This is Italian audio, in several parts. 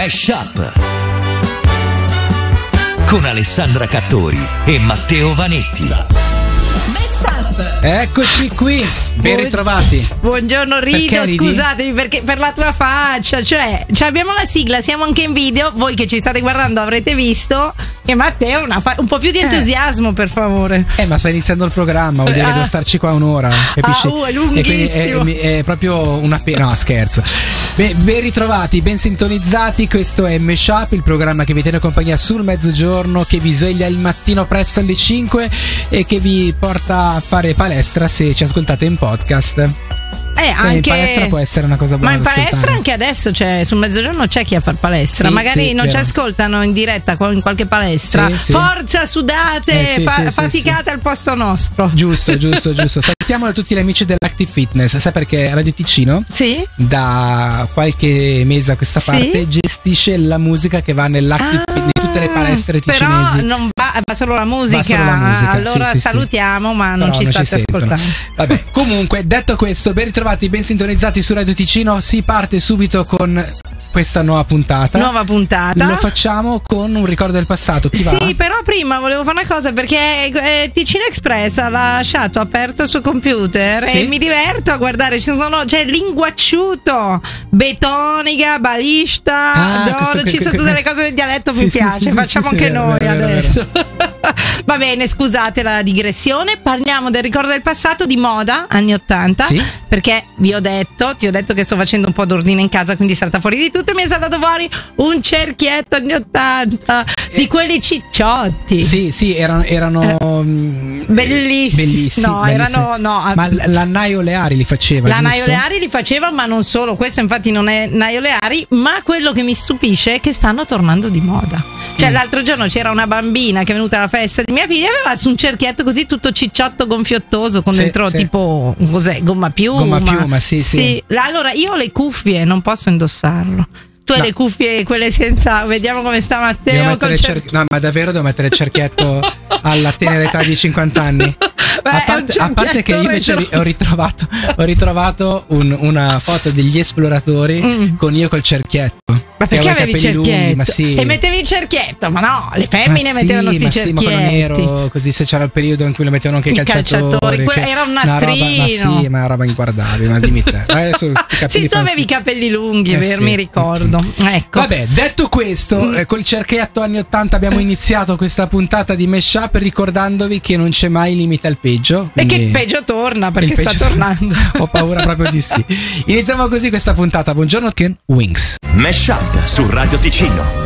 Mashup con Alessandra Cattori e Matteo Vanetti. Eccoci qui, ben ritrovati. Buongiorno Rito, scusatemi perché per la tua faccia, cioè abbiamo la sigla, siamo anche in video, voi che ci state guardando avrete visto che Matteo un po' più di entusiasmo, per favore. Ma sta iniziando il programma, vuol dire che devo starci qua un'ora, capisci? È lunghissimo. È proprio una pena, no scherzo. Ben ritrovati, ben sintonizzati, questo è Mashup, il programma che vi tiene compagnia sul mezzogiorno, che vi sveglia il mattino presto alle 5 e che vi porta a fare palestra se ci ascoltate in podcast. Anche in palestra può essere una cosa buona. Ma in palestra anche adesso sul mezzogiorno c'è chi a far palestra. Magari non ci ascoltano in diretta in qualche palestra. Forza, sudate, faticate al posto nostro. Giusto. Salutiamo tutti gli amici dell'Active Fitness. Sai perché Radio Ticino da qualche mese a questa parte gestisce la musica che va nell'Active Fitness, in tutte le palestre ticinesi. Però non va solo la musica. Allora salutiamo, ma non ci state ascoltando. Vabbè, comunque, detto questo, ben ritrovati, ben sintonizzati su Radio Ticino. Si parte subito con questa nuova puntata. Lo facciamo con un ricordo del passato. Però prima volevo fare una cosa, perché Ticino Express ha lasciato aperto il suo computer e mi diverto a guardare. C'è linguacciuto, betonica, balista, ci sono tutte le cose del dialetto. Mi piace, facciamo anche noi adesso. Va bene, scusate la digressione. Parliamo del ricordo del passato, di moda anni 80, perché ti ho detto che sto facendo un po' d'ordine in casa, quindi salta fuori di tutto e mi è saltato fuori un cerchietto anni 80 di quelli cicciotti. Sì, erano bellissimi. Ma la Naio Leari li faceva. La Naio Leari li faceva, ma non solo. Questo infatti non è Naio Leari, ma quello che mi stupisce è che stanno tornando di moda. Cioè l'altro giorno c'era una bambina che è venuta alla festa di mia figlia e aveva su un cerchietto così tutto cicciotto gonfiottoso con dentro tipo cos'è, gomma piuma, sì. Allora io ho le cuffie, non posso indossarlo. Tu hai le cuffie, quelle senza. Vediamo come sta Matteo. No, ma davvero devo mettere il cerchietto alla tenera età di 50 anni. A parte che io invece ho ritrovato una foto degli esploratori con io col cerchietto. Ma perché avevi il cerchietto? E mettevi il cerchietto? Ma no, le femmine mettevano sti cerchietti. Ma quello nero, così, se c'era il periodo in cui lo mettevano anche i calciatori. Era un nastrino. Ma una roba inguardabile, ma dimmi te. Adesso tu avevi i capelli lunghi, mi ricordo. Ecco. Vabbè, detto questo, col cerchietto anni 80 abbiamo iniziato questa puntata di Mashup ricordandovi che non c'è mai limite al peggio. E che il peggio torna, perché sta tornando. Ho paura proprio di sì. Iniziamo così questa puntata. Buongiorno, Ken Wings. Mashup su Radio Ticino.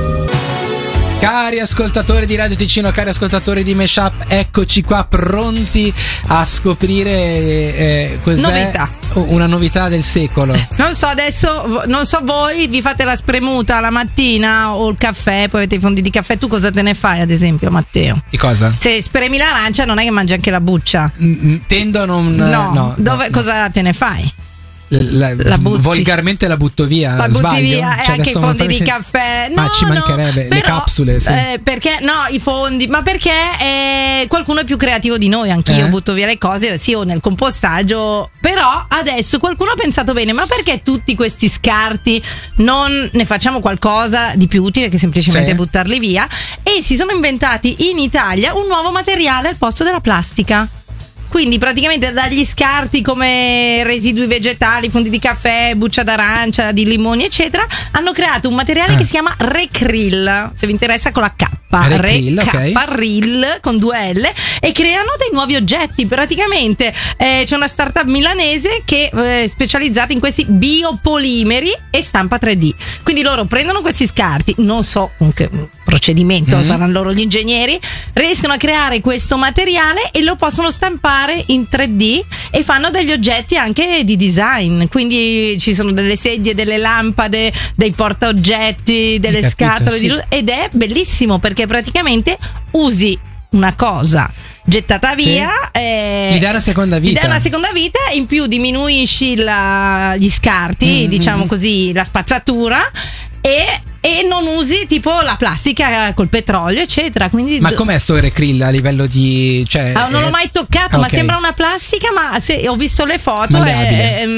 Cari ascoltatori di Radio Ticino, cari ascoltatori di Mashup, eccoci qua pronti a scoprire cos'è una novità del secolo. Non so voi, vi fate la spremuta la mattina o il caffè, poi avete i fondi di caffè. Tu cosa te ne fai, ad esempio, Matteo? Di cosa? Se spremi l'arancia non è che mangi anche la buccia. Tendo a non... No. Cosa te ne fai? Volgarmente la butto via. La butti via, e anche i fondi di caffè. Ma ci mancherebbe, le capsule. Perché i fondi? Ma perché qualcuno è più creativo di noi. Anch'io butto via le cose, o nel compostaggio. Però adesso qualcuno ha pensato bene: ma perché tutti questi scarti non ne facciamo qualcosa di più utile che semplicemente buttarli via? E si sono inventati in Italia un nuovo materiale al posto della plastica. Quindi praticamente dagli scarti come residui vegetali, fondi di caffè, buccia d'arancia, di limoni eccetera, hanno creato un materiale che si chiama Recril, se vi interessa, con la K. Recril con 2 L, e creano dei nuovi oggetti. Praticamente c'è una startup milanese che è specializzata in questi biopolimeri e stampa 3D. Quindi loro prendono questi scarti, non so con che procedimento, saranno loro gli ingegneri, riescono a creare questo materiale e lo possono stampare in 3D e fanno degli oggetti anche di design. Quindi ci sono delle sedie, delle lampade, dei portaoggetti, delle scatole di luce, ed è bellissimo perché praticamente usi una cosa gettata via, gli dai una seconda vita. E in più diminuisci gli scarti, diciamo così, la spazzatura, e non usi tipo la plastica col petrolio eccetera. Quindi ma com'è sto Recril a livello di non l'ho mai toccato, ma sembra una plastica, ma ho visto le foto,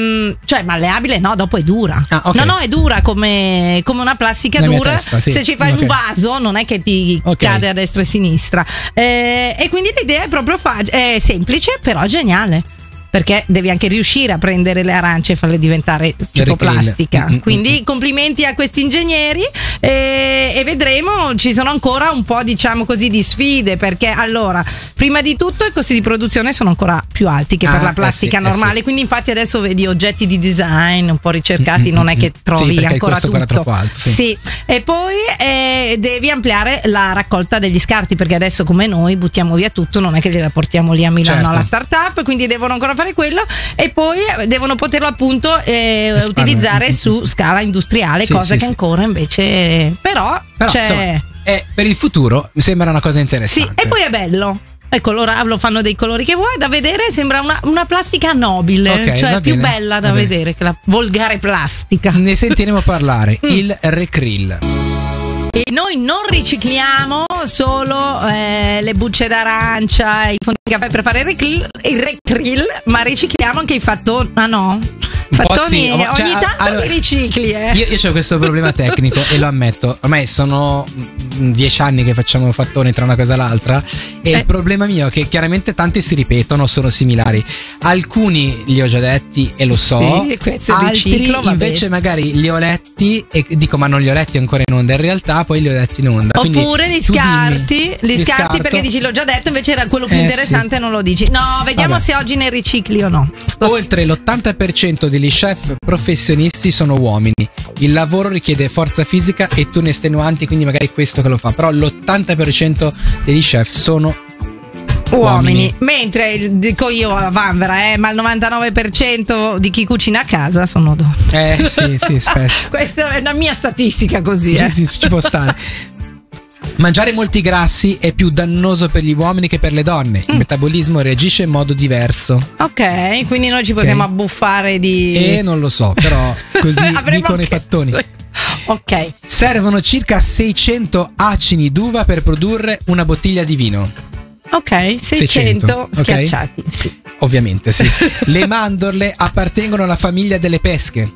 cioè malleabile no, dopo è dura. Okay. No, è dura come una plastica dura. Testa, sì. Se ci fai un vaso non è che ti cade a destra e a sinistra. E quindi l'idea è proprio è semplice, però geniale. Perché devi anche riuscire a prendere le arance e farle diventare tipo plastica. Quindi complimenti a questi ingegneri e vedremo, ci sono ancora un po' diciamo così di sfide, perché allora prima di tutto i costi di produzione sono ancora più alti che per la plastica normale, quindi infatti adesso vedi oggetti di design un po' ricercati, non è che trovi ancora tutto. È troppo alto, sì. E poi devi ampliare la raccolta degli scarti, perché adesso come noi buttiamo via tutto, non è che gliela portiamo lì a Milano alla startup, quindi devono ancora fare quello e poi devono poterlo appunto utilizzare su scala industriale, cosa che ancora invece però c'è, insomma, per il futuro mi sembra una cosa interessante. Sì, e poi è bello. Ecco, lo fanno dei colori che vuoi, da vedere sembra una plastica nobile, cioè più bella da vedere che la volgare plastica. Ne sentiremo parlare. Il Recrill. E noi non ricicliamo solo le bucce d'arancia, i fondi di caffè per fare il Recrill, ma ricicliamo anche i fattoni. Ah no? Fattoni ogni tanto li ricicli. Io ho questo problema tecnico e lo ammetto. Ormai sono 10 anni che facciamo fattoni tra una cosa e l'altra. E il problema mio è che chiaramente tanti si ripetono, sono similari. Alcuni li ho già detti e lo so. Sì, altri invece magari li ho letti e dico ma non li ho letti ancora in onda. In realtà poi li ho letti in onda. Oppure li scarti perché dici l'ho già detto, invece era quello più interessante e non lo dici. No, vediamo se oggi ne ricicli o no. Oltre l'80% degli chef professionisti sono uomini. Il lavoro richiede forza fisica e turni estenuanti, quindi magari questo che lo fa. Però l'80% degli chef sono uomini. Mentre dico io a Vanvera, ma il 99% di chi cucina a casa sono donne. Sì, spesso. Questa è la mia statistica così. Sì, ci può stare. Mangiare molti grassi è più dannoso per gli uomini che per le donne. Il metabolismo reagisce in modo diverso. Ok, quindi noi ci possiamo abbuffare di... non lo so, però così dicono i fattoni. Ok. Servono circa 600 acini d'uva per produrre una bottiglia di vino. Ok, 600 schiacciati, sì. Ovviamente, sì. Le mandorle appartengono alla famiglia delle pesche.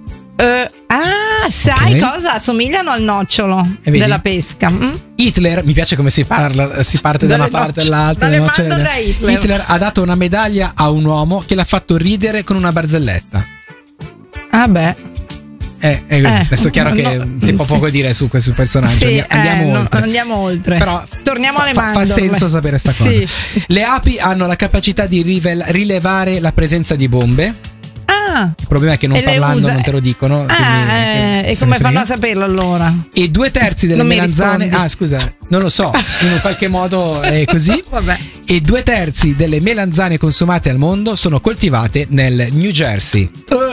Sai cosa? Assomigliano al nocciolo della pesca. Hitler, mi piace come si parte da una parte all'altra. Hitler ha dato una medaglia a un uomo che l'ha fatto ridere con una barzelletta. Ah beh. Adesso è chiaro che si può poco dire su questo personaggio. Andiamo oltre. Però torniamo alle mandorle. Fa senso sapere sta cosa. Le api hanno la capacità di rilevare la presenza di bombe. Il problema è che non parlando non te lo dicono. E come fanno a saperlo allora? E 2/3 delle melanzane. Scusa, non lo so. In un qualche modo è così. Vabbè. E 2/3 delle melanzane consumate al mondo sono coltivate nel New Jersey.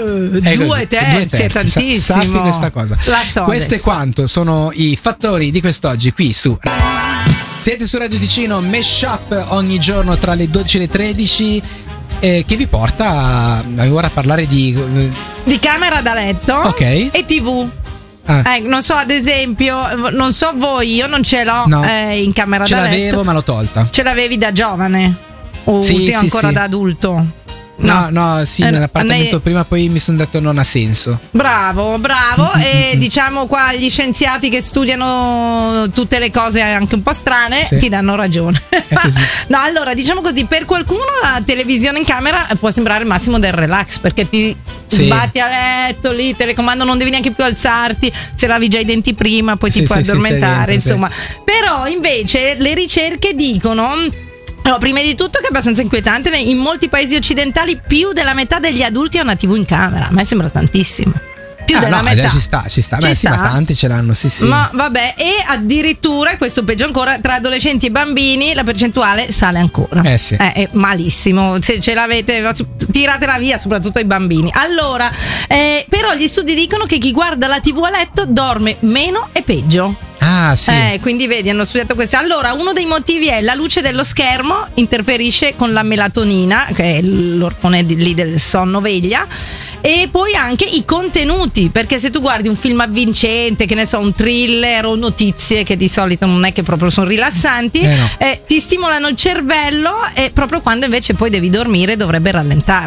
2/3 è tantissimo. Sappi questa cosa. Questo è quanto sono i fattori di quest'oggi qui su. Siete su Radio Ticino, Mashup ogni giorno tra le 12 e le 13. Che vi porta ora a parlare di camera da letto e TV. Non so, ad esempio, non so voi, io non ce l'ho in camera da letto. Ce l'avevo, ma l'ho tolta. Ce l'avevi da giovane? O ancora da adulto? Nell'appartamento prima, poi mi sono detto non ha senso. Bravo. E diciamo qua gli scienziati che studiano tutte le cose anche un po' strane ti danno ragione. No, allora diciamo così, per qualcuno la televisione in camera può sembrare il massimo del relax, perché ti sbatti a letto lì, telecomando, non devi neanche più alzarti, se lavi già i denti prima poi ti puoi addormentare, insomma. Però invece le ricerche dicono prima di tutto che è abbastanza inquietante, in molti paesi occidentali più della metà degli adulti ha una TV in camera. A me sembra tantissimo. Più della metà. Ci sta. Ma tanti ce l'hanno, sì. Ma vabbè, e addirittura, questo peggio ancora, tra adolescenti e bambini la percentuale sale ancora. È malissimo. Se ce l'avete, tiratela via, soprattutto ai bambini. Allora, però gli studi dicono che chi guarda la TV a letto dorme meno e peggio. Quindi vedi, hanno studiato questo. Allora, uno dei motivi è la luce dello schermo interferisce con la melatonina, che è l'ormone lì del sonno veglia, e poi anche i contenuti, perché se tu guardi un film avvincente, che ne so, un thriller o notizie che di solito non è che proprio sono rilassanti, ti stimolano il cervello, e proprio quando invece poi devi dormire dovrebbe rallentare.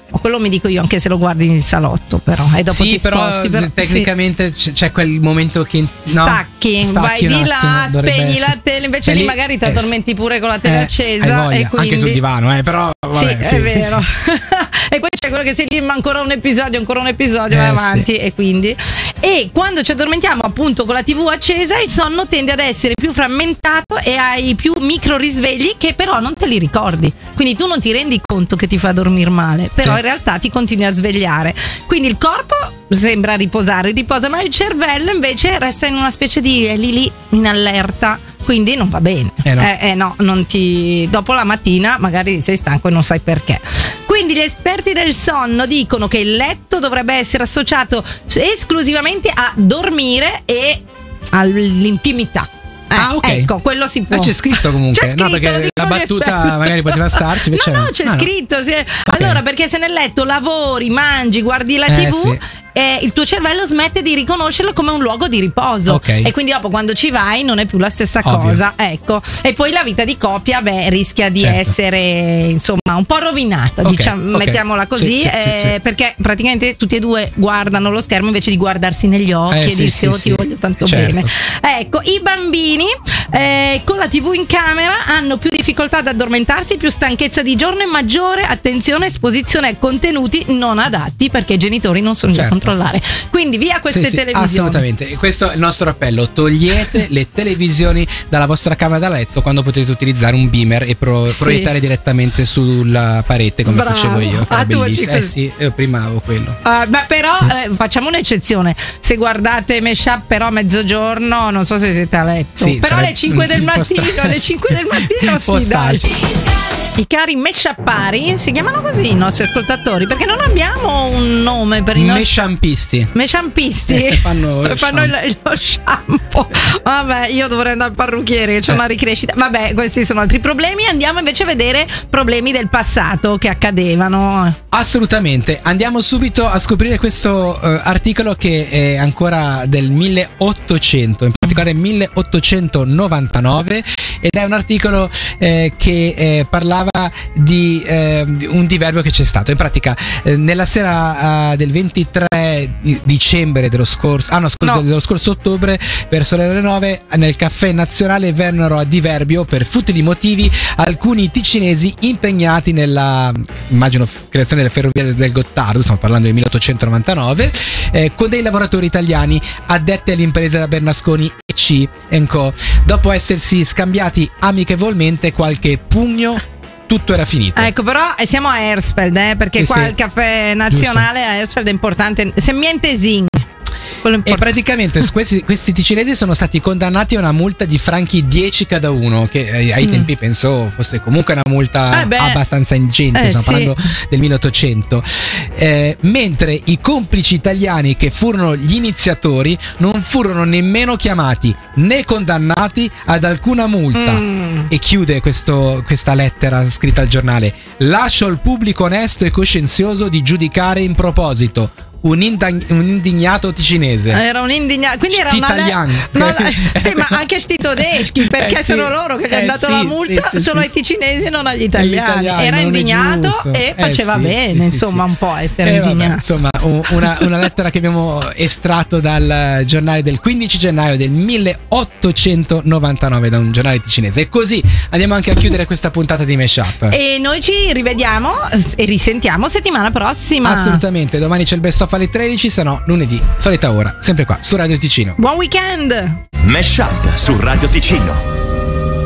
Quello mi dico io, anche se lo guardi in salotto, però. E dopo ti sposti, però tecnicamente c'è quel momento che stacchi vai di là, spegni la tele, invece lì magari ti addormenti pure con la tele accesa. E quindi... anche sul divano, però vabbè, sì, è vero. E poi c'è quello che si dice ma ancora un episodio, vai avanti, e quindi. E quando ci addormentiamo appunto con la TV accesa, il sonno tende ad essere più frammentato e hai più micro risvegli che però non te li ricordi. Quindi tu non ti rendi conto che ti fa dormire male, però in realtà ti continui a svegliare. Quindi il corpo sembra riposa, ma il cervello invece resta in una specie di lì in allerta. Quindi non va bene. Non ti. Dopo la mattina magari sei stanco e non sai perché. Quindi gli esperti del sonno dicono che il letto dovrebbe essere associato esclusivamente a dormire e all'intimità. Ok. Ecco, quello si può. C'è scritto comunque. C'è scritto, perché la battuta magari poteva starci. No, c'è scritto. Sì. Allora, perché se nel letto lavori, mangi, guardi la TV, il tuo cervello smette di riconoscerlo come un luogo di riposo. E quindi dopo quando ci vai non è più la stessa cosa. Ecco. E poi la vita di coppia, rischia di essere insomma un po' rovinata, mettiamola così, perché praticamente tutti e due guardano lo schermo invece di guardarsi negli occhi e dirsi ti voglio tanto bene. Ecco, i bambini con la TV in camera hanno più difficoltà ad addormentarsi, più stanchezza di giorno e maggiore attenzione e esposizione a contenuti non adatti, perché i genitori non sono già controllare. Quindi via queste televisioni. Assolutamente. Questo è il nostro appello: togliete le televisioni dalla vostra camera da letto quando potete utilizzare un beamer e proiettare direttamente sulla parete come facevo io. Bellissimo. Io prima avevo quello. Però facciamo un'eccezione. Se guardate Meshup però a mezzogiorno, non so se siete a letto. Però alle 5 del mattino sì, dai. I cari mesciappari si chiamano così i nostri ascoltatori, perché non abbiamo un nome per i nostri mesciampisti. Fanno lo shampoo. Vabbè, io dovrei andare al parrucchiere, che c'è una ricrescita. Vabbè, questi sono altri problemi. Andiamo invece a vedere problemi del passato che accadevano. Assolutamente. Andiamo subito a scoprire questo articolo che è ancora del 1800, in particolare 1899, ed è un articolo che parlava di un diverbio che c'è stato. In pratica nella sera del 23 dicembre dello scorso dello scorso ottobre, verso le ore 9, nel caffè nazionale vennero a diverbio per futili motivi alcuni ticinesi impegnati nella, immagino, creazione delle ferrovie del Gottardo, stiamo parlando del 1899, con dei lavoratori italiani addetti all'impresa Bernasconi C & Co. Dopo essersi scambiati amichevolmente qualche pugno, tutto era finito. Ecco, però siamo a Hersfeld, perché qua il caffè nazionale a Hersfeld è importante. Semmientesing. E praticamente questi ticinesi sono stati condannati a una multa di franchi 10 cada uno, che ai tempi penso fosse comunque una multa abbastanza ingente, stiamo parlando del 1800, mentre i complici italiani, che furono gli iniziatori, non furono nemmeno chiamati né condannati ad alcuna multa. E chiude questa lettera scritta al giornale: lascio al pubblico onesto e coscienzioso di giudicare in proposito. Un indignato ticinese. Era un indignato, quindi era italiano. Sì, ma anche tedeschi, perché sono loro che hanno dato la multa solo ai ticinesi e non agli italiani. Era indignato e faceva bene, insomma, un po' essere indignato. Insomma, una lettera che abbiamo estratto dal giornale del 15 gennaio del 1899, da un giornale ticinese. E così andiamo anche a chiudere questa puntata di Meshup. E noi ci rivediamo e risentiamo settimana prossima. Assolutamente, domani c'è il best of alle 13, se no lunedì, solita ora, sempre qua su Radio Ticino. Buon weekend! Meshup su Radio Ticino.